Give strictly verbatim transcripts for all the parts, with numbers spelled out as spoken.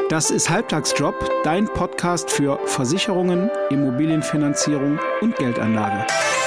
Das ist Halbtagsjob, dein Podcast für Versicherungen, Immobilienfinanzierung und Geldanlage.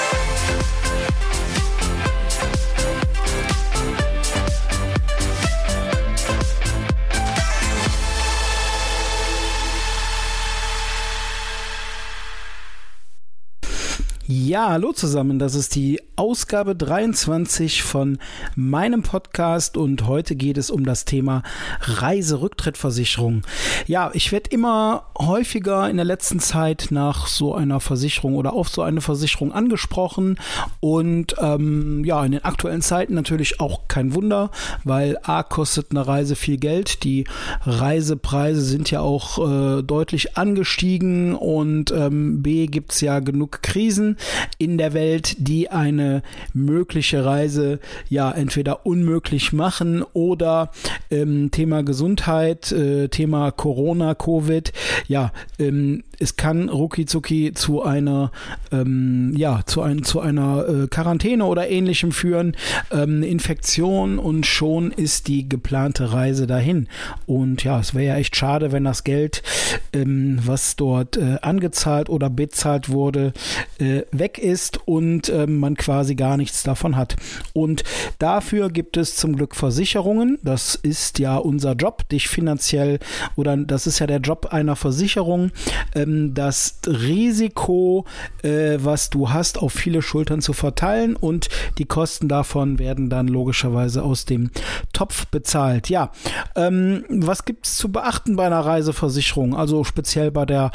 Ja, hallo zusammen, das ist die Ausgabe dreiundzwanzig von meinem Podcast und heute geht es um das Thema Reiserücktrittversicherung. Ja, ich werde immer häufiger in der letzten Zeit nach so einer Versicherung oder auf so eine Versicherung angesprochen und ähm, ja, in den aktuellen Zeiten natürlich auch kein Wunder, weil A, kostet eine Reise viel Geld, die Reisepreise sind ja auch äh, deutlich angestiegen und ähm, B, gibt es ja genug Krisen in der Welt, die eine mögliche Reise ja entweder unmöglich machen oder ähm, Thema Gesundheit, äh, Thema Corona, Covid, ja, ähm, es kann rucki-zucki zu einer ähm, ja, zu, ein, zu einer äh, Quarantäne oder ähnlichem führen, ähm, eine Infektion und schon ist die geplante Reise dahin. Und ja, es wäre ja echt schade, wenn das Geld, ähm, was dort äh, angezahlt oder bezahlt wurde, äh, weg ist und äh, man quasi gar nichts davon hat. Und dafür gibt es zum Glück Versicherungen. Das ist ja unser Job, dich finanziell, oder das ist ja der Job einer Versicherung, ähm, das Risiko, äh, was du hast, auf viele Schultern zu verteilen und die Kosten davon werden dann logischerweise aus dem Topf bezahlt. Ja, ähm, was gibt es zu beachten bei einer Reiseversicherung? Also speziell bei der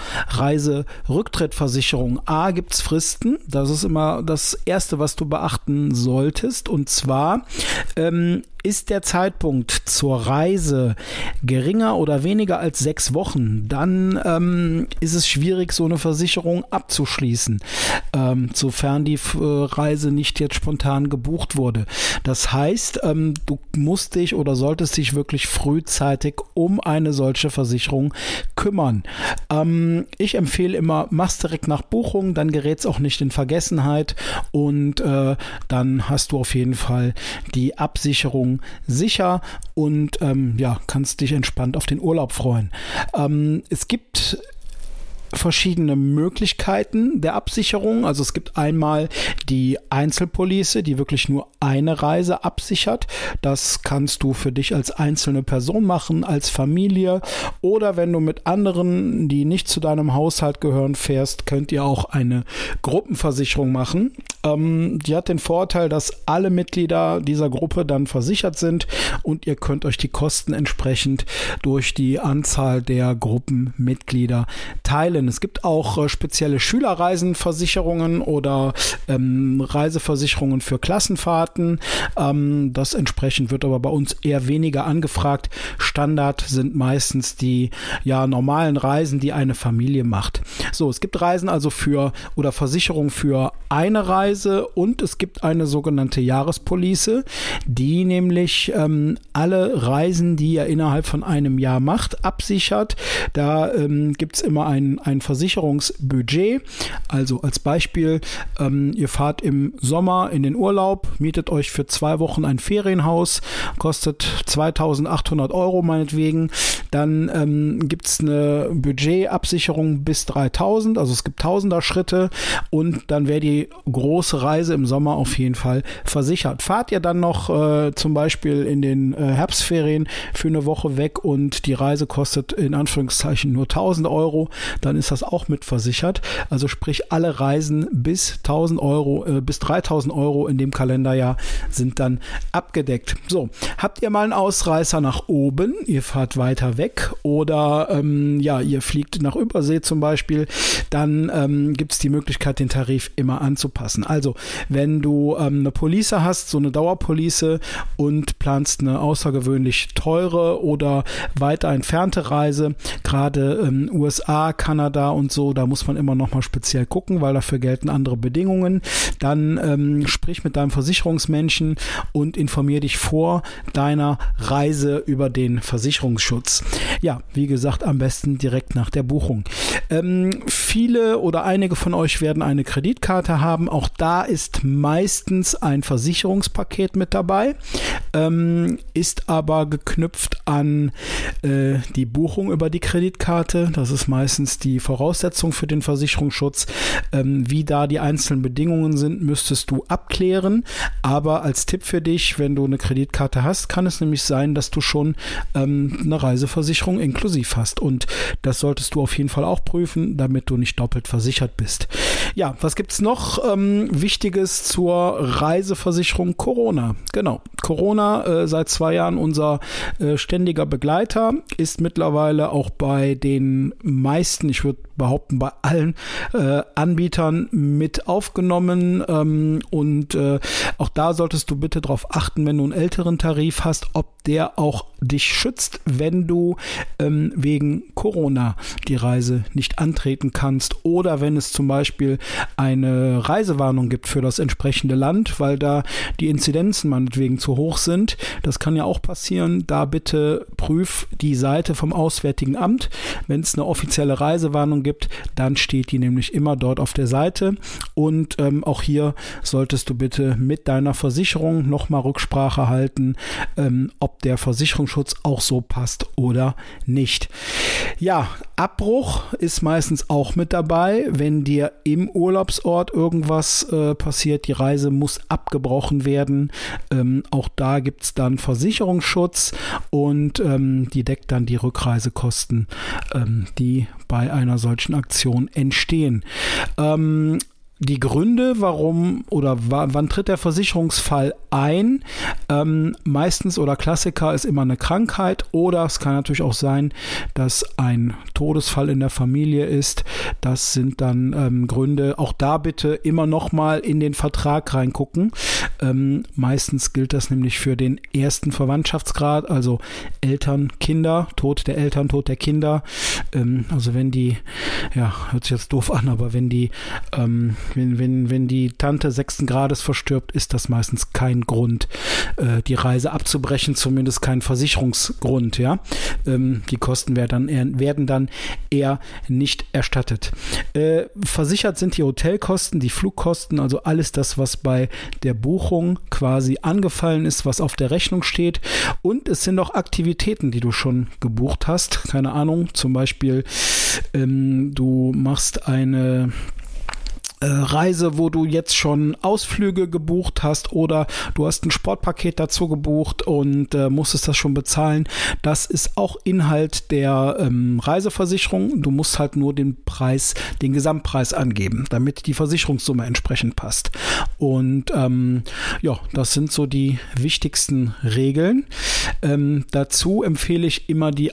Reiserücktrittversicherung. A, gibt es Fristen. Das ist immer das Erste, was du beachten solltest. Und zwar ähm, ist der Zeitpunkt zur Reise geringer oder weniger als sechs Wochen, dann ähm, ist es schwierig, so eine Versicherung abzuschließen, ähm, sofern die äh, Reise nicht jetzt spontan gebucht wurde. Das heißt, ähm, du musst dich oder solltest dich wirklich frühzeitig um eine solche Versicherung kümmern. Ähm, ich empfehle immer, mach's direkt nach Buchung, dann gerät es auch nicht in Vergessenheit und äh, dann hast du auf jeden Fall die Absicherung sicher und ähm, ja, kannst dich entspannt auf den Urlaub freuen. Ähm, es gibt verschiedene Möglichkeiten der Absicherung. Also es gibt einmal die Einzelpolice, die wirklich nur eine Reise absichert. Das kannst du für dich als einzelne Person machen, als Familie oder wenn du mit anderen, die nicht zu deinem Haushalt gehören, fährst, könnt ihr auch eine Gruppenversicherung machen. Ähm, die hat den Vorteil, dass alle Mitglieder dieser Gruppe dann versichert sind und ihr könnt euch die Kosten entsprechend durch die Anzahl der Gruppenmitglieder teilen. Es gibt auch äh, spezielle Schülerreisenversicherungen oder ähm, Reiseversicherungen für Klassenfahrten. Ähm, das entsprechend wird aber bei uns eher weniger angefragt. Standard sind meistens die ja, normalen Reisen, die eine Familie macht. So, es gibt Reisen also für oder Versicherungen für eine Reise und es gibt eine sogenannte Jahrespolice, die nämlich ähm, alle Reisen, die ihr innerhalb von einem Jahr macht, absichert. Da ähm, gibt es immer ein, ein Versicherungsbudget. Also als Beispiel, ähm, ihr fahrt im Sommer in den Urlaub, mietet euch für zwei Wochen ein Ferienhaus, kostet zweitausendachthundert Euro meinetwegen. Dann ähm, gibt es eine Budgetabsicherung bis dreitausend, also es gibt Tausender Schritte und dann wäre die große Reise im Sommer auf jeden Fall versichert. Fahrt ihr dann noch äh, zum Beispiel in den äh, Herbstferien für eine Woche weg und die Reise kostet in Anführungszeichen nur tausend Euro, dann ist das auch mit versichert. Also sprich, alle Reisen bis tausend Euro, äh, bis dreitausend Euro in dem Kalenderjahr sind dann abgedeckt. So, habt ihr mal einen Ausreißer nach oben, ihr fahrt weiter weg oder ähm, ja, ihr fliegt nach Übersee zum Beispiel, dann ähm, gibt es die Möglichkeit, den Tarif immer anzupassen. Also, wenn du ähm, eine Police hast, so eine Dauerpolice und planst eine außergewöhnlich teure oder weiter entfernte Reise, gerade ähm, U S A, Kanada und so, da muss man immer noch mal speziell gucken, weil dafür gelten andere Bedingungen. Dann ähm, sprich mit deinem Versicherungsmenschen und informier dich vor deiner Reise über den Versicherungsschutz. Ja, wie gesagt, am besten direkt nach der Buchung. Ähm, viele oder einige von euch werden eine Kreditkarte haben. Auch da ist meistens ein Versicherungspaket mit dabei, ähm, ist aber geknüpft an äh, die Buchung über die Kreditkarte. Das ist meistens die Voraussetzung für den Versicherungsschutz. Ähm, wie da die einzelnen Bedingungen sind, müsstest du abklären. Aber als Tipp für dich, wenn du eine Kreditkarte hast, kann es nämlich sein, dass du schon ähm, eine Reiseversicherung inklusiv hast. Und das solltest du auf jeden Fall auch prüfen, damit du nicht doppelt versichert bist. Ja, was gibt es noch ähm, Wichtiges zur Reiseversicherung? Corona. Genau. Corona, äh, seit zwei Jahren unser äh, ständiger Begleiter, ist mittlerweile auch bei den meisten, ich würde behaupten, bei allen äh, Anbietern mit aufgenommen. Ähm, und äh, auch da solltest du bitte darauf achten, wenn du einen älteren Tarif hast, ob der auch dich schützt, wenn du ähm, wegen Corona die Reise nicht antreten kannst oder wenn es zum Beispiel eine Reisewarnung gibt für das entsprechende Land, weil da die Inzidenzen meinetwegen zu hoch sind. Das kann ja auch passieren. Da bitte prüf die Seite vom Auswärtigen Amt. Wenn es eine offizielle Reisewarnung gibt, dann steht die nämlich immer dort auf der Seite. Und ähm, auch hier solltest du bitte mit deiner Versicherung nochmal Rücksprache halten, ähm, ob der Versicherungsschutz auch so passt oder nicht. Ja, Abbruch ist meistens auch mit dabei, wenn dir im Urlaubsort irgendwas äh, passiert, die Reise muss abgebrochen werden. Ähm, auch da gibt es dann Versicherungsschutz und ähm, die deckt dann die Rückreisekosten, ähm, die bei einer solchen Aktion entstehen. Ähm, Die Gründe, warum oder w- wann tritt der Versicherungsfall ein? Ähm, meistens oder Klassiker ist immer eine Krankheit oder es kann natürlich auch sein, dass ein Todesfall in der Familie ist. Das sind dann ähm, Gründe. Auch da bitte immer noch mal in den Vertrag reingucken. Ähm, meistens gilt das nämlich für den ersten Verwandtschaftsgrad, also Eltern, Kinder, Tod der Eltern, Tod der Kinder. Ähm, also wenn die, ja, hört sich jetzt doof an, aber wenn die ähm, Wenn, wenn, wenn die Tante sechsten Grades verstirbt, ist das meistens kein Grund, äh, die Reise abzubrechen, zumindest kein Versicherungsgrund, ja. Ähm, die Kosten werden dann, eher, werden dann eher nicht erstattet. Äh, versichert sind die Hotelkosten, die Flugkosten, also alles das, was bei der Buchung quasi angefallen ist, was auf der Rechnung steht. Und es sind auch Aktivitäten, die du schon gebucht hast. Keine Ahnung, zum Beispiel ähm, du machst eine Reise, wo du jetzt schon Ausflüge gebucht hast oder du hast ein Sportpaket dazu gebucht und äh, musstest das schon bezahlen. Das ist auch Inhalt der ähm, Reiseversicherung. Du musst halt nur den Preis, den Gesamtpreis angeben, damit die Versicherungssumme entsprechend passt. Und ähm, ja, das sind so die wichtigsten Regeln. Ähm, dazu empfehle ich immer die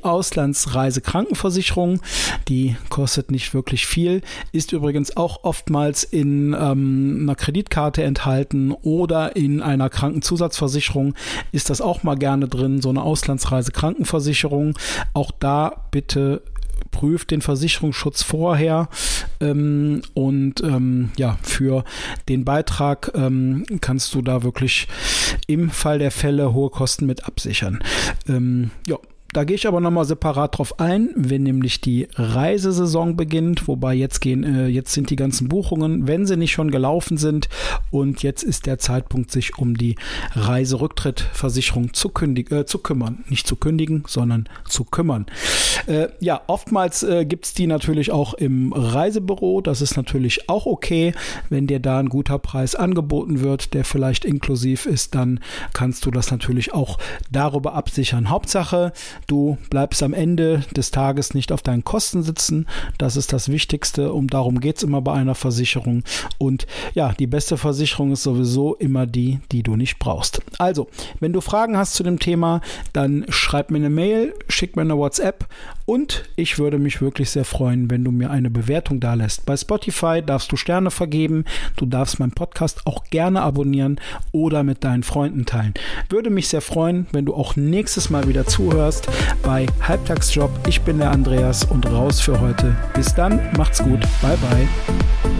Auslandsreisekrankenversicherung. Die kostet nicht wirklich viel, ist übrigens auch oftmals in ähm, einer Kreditkarte enthalten oder in einer Krankenzusatzversicherung ist das auch mal gerne drin, so eine Auslandsreisekrankenversicherung. Auch da bitte prüft den Versicherungsschutz vorher ähm, und ähm, ja, für den Beitrag ähm, kannst du da wirklich im Fall der Fälle hohe Kosten mit absichern. Ähm, ja. Da gehe ich aber nochmal separat drauf ein, wenn nämlich die Reisesaison beginnt, wobei jetzt gehen, äh, jetzt sind die ganzen Buchungen, wenn sie nicht schon gelaufen sind und jetzt ist der Zeitpunkt, sich um die Reiserücktrittversicherung zu, kündig, äh, zu kümmern. Nicht zu kündigen, sondern zu kümmern. Äh, ja, oftmals äh, gibt es die natürlich auch im Reisebüro, das ist natürlich auch okay, wenn dir da ein guter Preis angeboten wird, der vielleicht inklusiv ist, dann kannst du das natürlich auch darüber absichern. Hauptsache, du bleibst am Ende des Tages nicht auf deinen Kosten sitzen. Das ist das Wichtigste und darum geht es immer bei einer Versicherung. Und ja, die beste Versicherung ist sowieso immer die, die du nicht brauchst. Also, wenn du Fragen hast zu dem Thema, dann schreib mir eine Mail, schick mir eine WhatsApp und ich würde mich wirklich sehr freuen, wenn du mir eine Bewertung da lässt. Bei Spotify darfst du Sterne vergeben. Du darfst meinen Podcast auch gerne abonnieren oder mit deinen Freunden teilen. Würde mich sehr freuen, wenn du auch nächstes Mal wieder zuhörst bei Halbtagsjob. Ich bin der Andreas und raus für heute. Bis dann, macht's gut. Bye, bye.